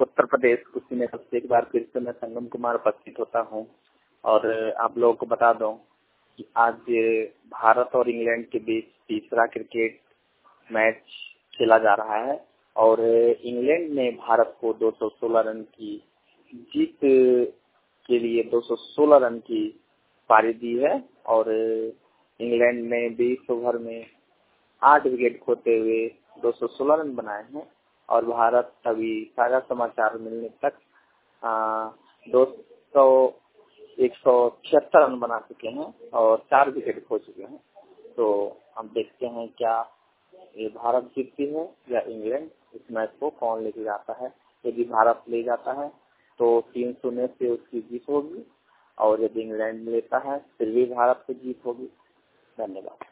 उत्तर प्रदेश कुशीनगर से एक बार फिर से मैं संगम कुमार उपस्थित होता हूँ। और आप लोगों को बता दूं कि आज भारत और इंग्लैंड के बीच तीसरा क्रिकेट मैच खेला जा रहा है और इंग्लैंड ने भारत को 216 रन की जीत के लिए 216 रन की पारी दी है और इंग्लैंड ने 20 ओवर में 8 विकेट खोते हुए 216 रन बनाए हैं और भारत अभी ताजा समाचार मिलने तक 176 रन बना चुके हैं और 4 विकेट खो चुके हैं। तो हम देखते हैं क्या ये भारत जीतती है या इंग्लैंड, इस मैच को कौन लेके जाता है। यदि भारत ले जाता है तो 3-0 से उसकी जीत होगी और यदि इंग्लैंड लेता है फिर भी भारत की जीत होगी। धन्यवाद।